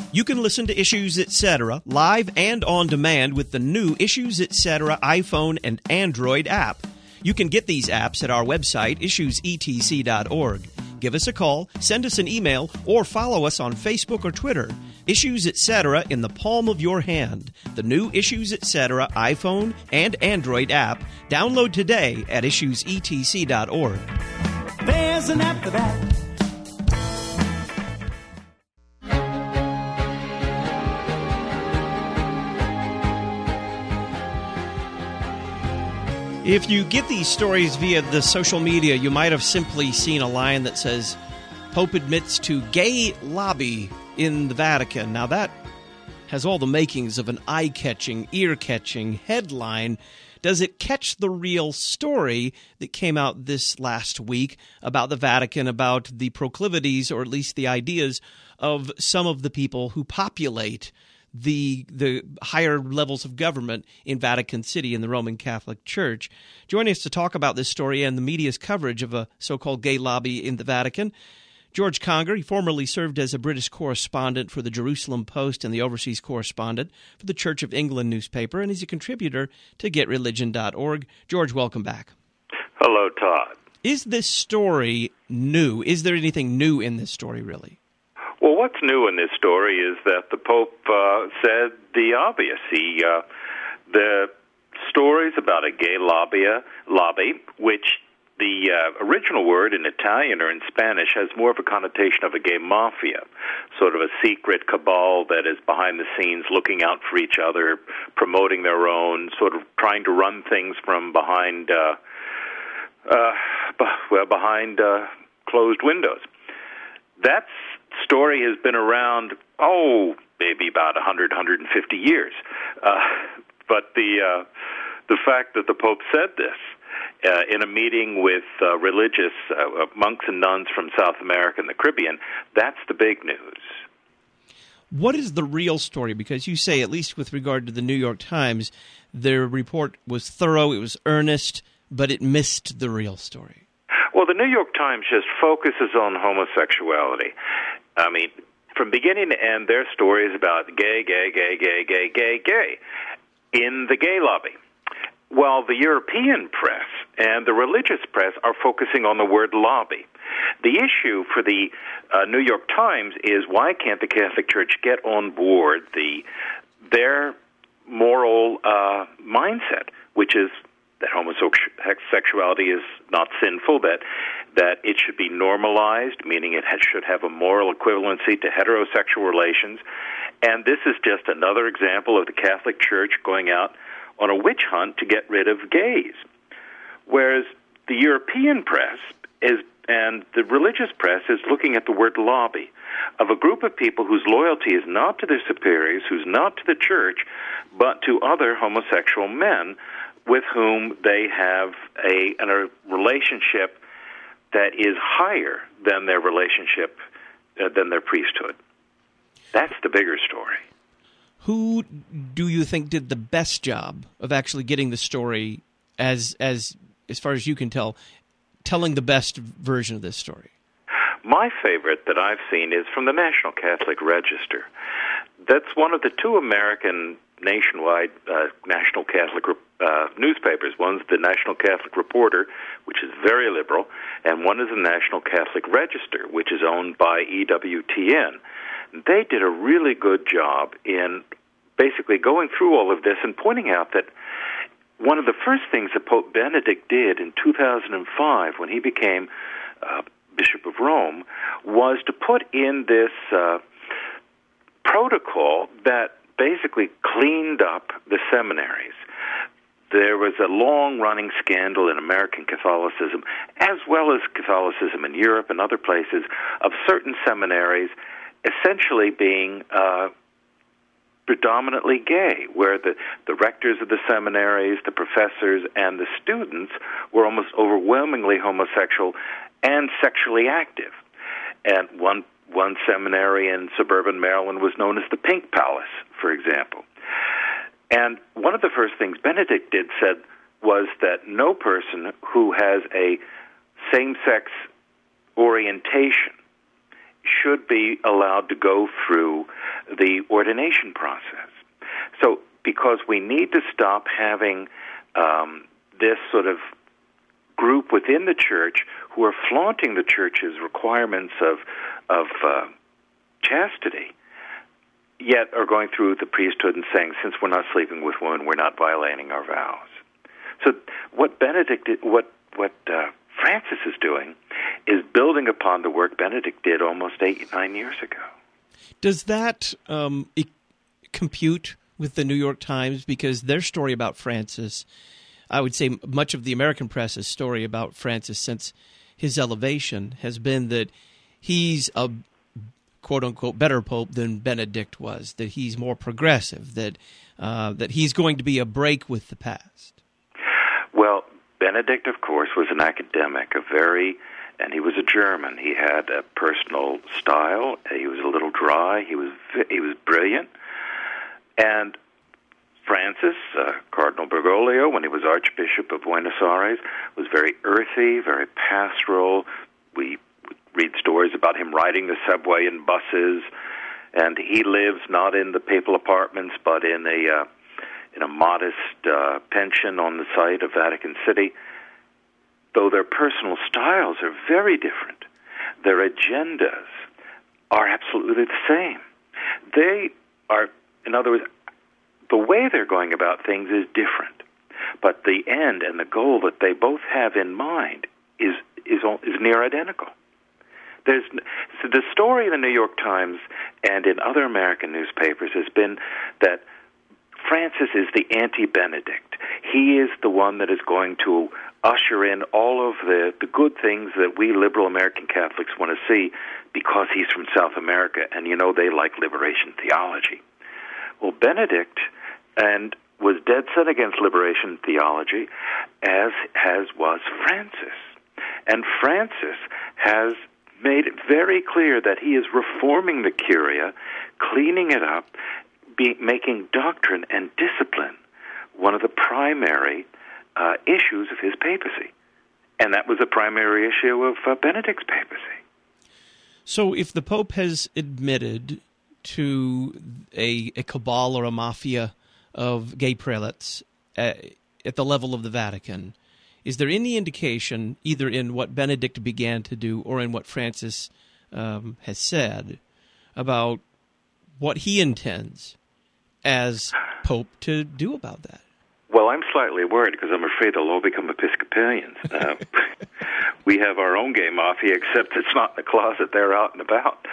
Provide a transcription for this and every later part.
You can listen to Issues Etc. live and on demand with the new Issues Etc. iPhone and Android app. You can get these apps at our website, issuesetc.org. Give us a call, send us an email, or follow us on Facebook or Twitter. Issues Etc. in the palm of your hand. The new Issues Etc. iPhone and Android app. Download today at issuesetc.org. There's an app for that. If you get these stories via the social media, you might have simply seen a line that says, Pope admits to gay lobby in the Vatican. Now that has all the makings of an eye-catching, ear-catching headline. Does it catch the real story that came out this last week about the Vatican, about the proclivities, or at least the ideas, of some of the people who populate the higher levels of government in Vatican City in the Roman Catholic Church? Joining us to talk about this story and the media's coverage of a so-called gay lobby in the Vatican, George Conger. He formerly served as a British correspondent for the Jerusalem Post and the overseas correspondent for the Church of England newspaper, and he's a contributor to GetReligion.org. George, welcome back. Hello, Todd. Is this story new? Is there anything new in this story, really? Well, what's new in this story is that the Pope said the obvious. The stories about a gay lobby, which the original word in Italian or in Spanish has more of a connotation of a gay mafia, sort of a secret cabal that is behind the scenes looking out for each other, promoting their own, sort of trying to run things from behind closed windows. That story has been around, maybe about 100, 150 years. But the fact that the Pope said this in a meeting with religious monks and nuns from South America and the Caribbean, that's the big news. What is the real story? Because you say, at least with regard to the New York Times, their report was thorough, it was earnest, but it missed the real story. Well, the New York Times just focuses on homosexuality. I mean, from beginning to end, their story is about gay in the gay lobby. While the European press and the religious press are focusing on the word lobby. The issue for the New York Times is, why can't the Catholic Church get on board their moral mindset, which is that homosexuality is not sinful, that it should be normalized, meaning it should have a moral equivalency to heterosexual relations. And this is just another example of the Catholic Church going out on a witch hunt to get rid of gays. Whereas the European press and the religious press is looking at the word lobby, of a group of people whose loyalty is not to their superiors, who's not to the church, but to other homosexual men with whom they have a relationship that is higher than their relationship, than their priesthood. That's the bigger story. Who do you think did the best job of actually getting the story, as far as you can tell, telling the best version of this story? My favorite that I've seen is from the National Catholic Register. That's one of the two American nationwide National Catholic newspapers. One's the National Catholic Reporter, which is very liberal, and one is the National Catholic Register, which is owned by EWTN. They did a really good job in basically going through all of this and pointing out that one of the first things that Pope Benedict did in 2005 when he became Bishop of Rome was to put in this protocol that basically cleaned up the seminaries. There was a long-running scandal in American Catholicism, as well as Catholicism in Europe and other places, of certain seminaries essentially being predominantly gay, where the rectors of the seminaries, the professors, and the students were almost overwhelmingly homosexual and sexually active. And one seminary in suburban Maryland was known as the Pink Palace, for example. And one of the first things Benedict said was that no person who has a same-sex orientation should be allowed to go through the ordination process. So because we need to stop having this sort of group within the church who are flaunting the church's requirements of chastity, yet are going through the priesthood and saying, since we're not sleeping with women, we're not violating our vows. So what Benedict did, what Francis is doing is building upon the work Benedict did almost 9 years ago. Does that compute with the New York Times? Because their story about Francis, I would say much of the American press's story about Francis since his elevation has been that he's a quote-unquote better pope than Benedict was, that he's more progressive, that he's going to be a break with the past. Well, Benedict, of course, was an academic, and he was a German. He had a personal style. He was a little dry. He was brilliant. And Francis, Cardinal Bergoglio, when he was Archbishop of Buenos Aires, was very earthy, very pastoral. We read stories about him riding the subway in buses, and he lives not in the papal apartments, but in a modest pension on the site of Vatican City. Though their personal styles are very different, their agendas are absolutely the same. They are, in other words, the way they're going about things is different, but the end and the goal that they both have in mind is near identical. So the story in the New York Times and in other American newspapers has been that Francis is the anti-Benedict. He is the one that is going to usher in all of the good things that we liberal American Catholics want to see because he's from South America, and they like liberation theology. Well, Benedict was dead set against liberation theology, as was Francis. And Francis has made it very clear that he is reforming the Curia, cleaning it up, making doctrine and discipline one of the primary issues of his papacy. And that was the primary issue of Benedict's papacy. So if the Pope has admitted to a cabal or a mafia of gay prelates at the level of the Vatican, is there any indication, either in what Benedict began to do or in what Francis has said, about what he intends as Pope to do about that? Well, I'm slightly worried because I'm afraid they'll all become Episcopalians. We have our own gay mafia, except it's not in the closet. They're out and about.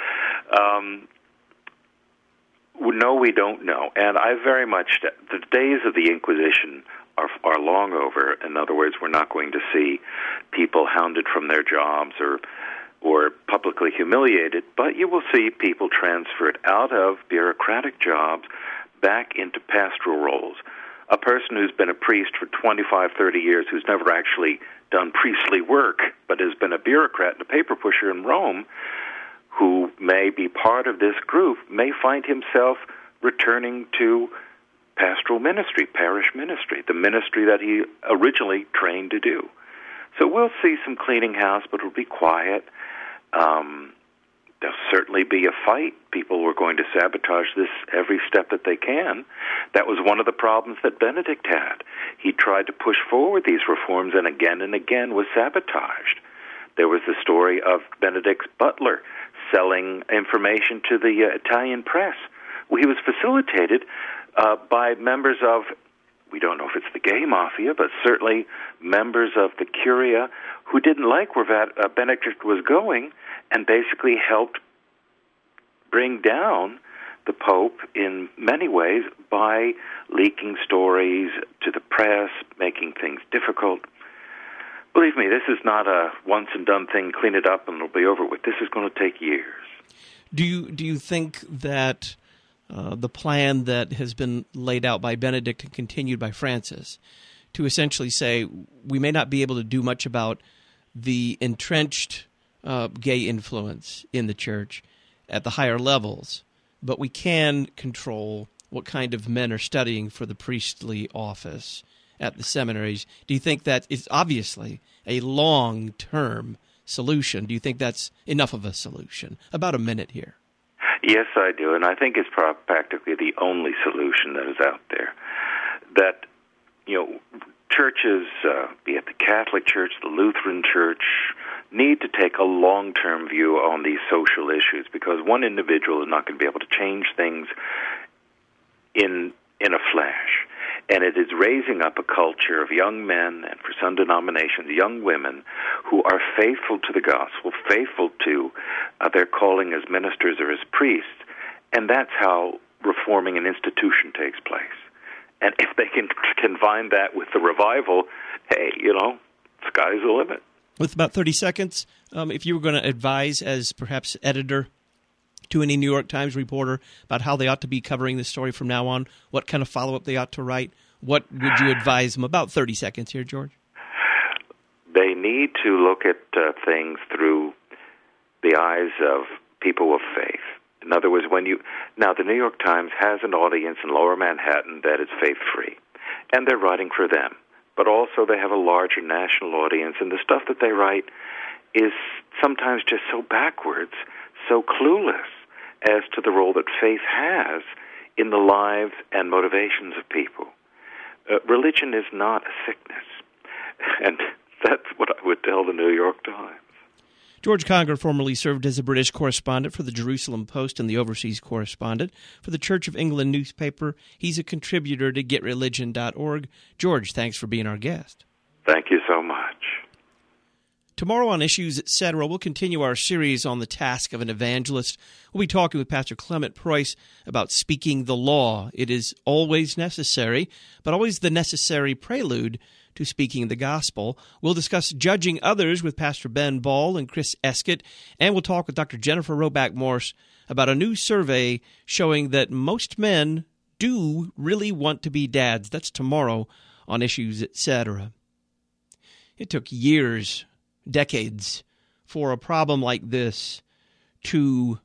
No, we don't know. And I very much, the days of the Inquisition are long over. In other words, we're not going to see people hounded from their jobs or publicly humiliated, but you will see people transferred out of bureaucratic jobs back into pastoral roles. A person who's been a priest for 25, 30 years, who's never actually done priestly work, but has been a bureaucrat and a paper pusher in Rome, who may be part of this group, may find himself returning to pastoral ministry, parish ministry, the ministry that he originally trained to do. So we'll see some cleaning house, but it'll be quiet. There'll certainly be a fight. People were going to sabotage this every step that they can. That was one of the problems that Benedict had. He tried to push forward these reforms and again was sabotaged. There was the story of Benedict's butler selling information to the Italian press. Well, he was facilitated by members of, we don't know if it's the gay mafia, but certainly members of the Curia who didn't like where Benedict was going and basically helped bring down the Pope in many ways by leaking stories to the press, making things difficult. Believe me, this is not a once-and-done thing, clean it up and it'll be over with. This is going to take years. Do you think that the plan that has been laid out by Benedict and continued by Francis to essentially say we may not be able to do much about the entrenched gay influence in the church at the higher levels, but we can control what kind of men are studying for the priestly office at the seminaries? Do you think that is obviously a long-term solution? Do you think that's enough of a solution? About a minute here. Yes, I do, and I think it's practically the only solution that is out there. That, churches, be it the Catholic Church, the Lutheran Church, need to take a long-term view on these social issues, because one individual is not going to be able to change things in a flash. And it is raising up a culture of young men, and for some denominations, young women, who are faithful to the gospel, faithful to their calling as ministers or as priests, and that's how reforming an institution takes place. And if they can combine that with the revival, hey, sky's the limit. With about 30 seconds, if you were going to advise as perhaps editor to any New York Times reporter about how they ought to be covering this story from now on, what kind of follow-up they ought to write, what would you advise them? About 30 seconds here, George. They need to look at things through the eyes of people of faith. In other words, now the New York Times has an audience in Lower Manhattan that is faith-free, and they're writing for them. But also they have a larger national audience, and the stuff that they write is sometimes just so backwards, so clueless as to the role that faith has in the lives and motivations of people. Religion is not a sickness, and that's what I would tell the New York Times. George Conger formerly served as a British correspondent for the Jerusalem Post and the overseas correspondent for the Church of England newspaper. He's a contributor to GetReligion.org. George, thanks for being our guest. Thank you so much. Tomorrow on Issues, Etc., we'll continue our series on the task of an evangelist. We'll be talking with Pastor Clement Preuss about speaking the law. It is always necessary, but always the necessary prelude to speaking the gospel. We'll discuss judging others with Pastor Ben Ball and Chris Eskett, and we'll talk with Dr. Jennifer Roback Morse about a new survey showing that most men do really want to be dads. That's tomorrow on Issues, Etc. It took years, decades, for a problem like this to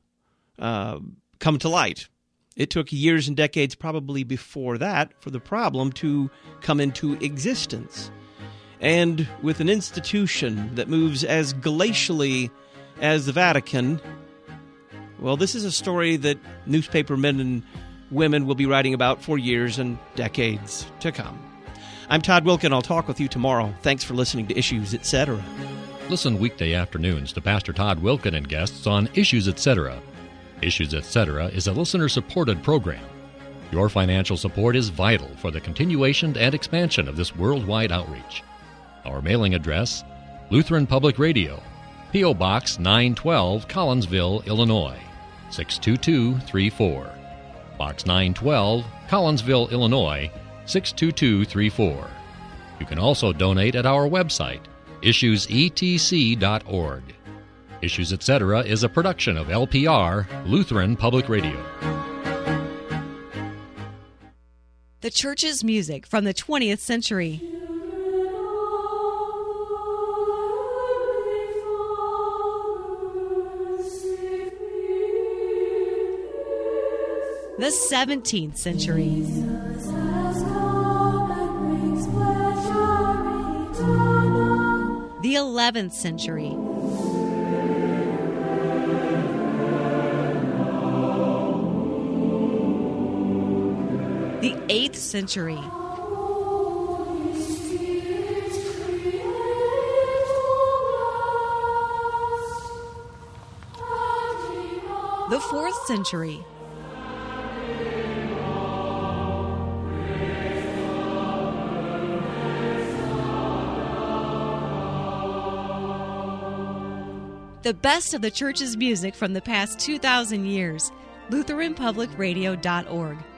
come to light. It took years and decades, probably before that, for the problem to come into existence. And with an institution that moves as glacially as the Vatican, well, this is a story that newspaper men and women will be writing about for years and decades to come. I'm Todd Wilken. I'll talk with you tomorrow. Thanks for listening to Issues, Etc. Listen weekday afternoons to Pastor Todd Wilken and guests on Issues, Etc. Issues, Etc. is a listener-supported program. Your financial support is vital for the continuation and expansion of this worldwide outreach. Our mailing address, Lutheran Public Radio, P.O. Box 912, Collinsville, Illinois, 62234. Box 912, Collinsville, Illinois, 62234. You can also donate at our website, issuesetc.org. Issues, Etc. is a production of LPR, Lutheran Public Radio. The church's music from the 20th century. The 17th century. The 11th century. The 8th century. The 4th century. The best of the church's music from the past 2,000 years. LutheranPublicRadio.org.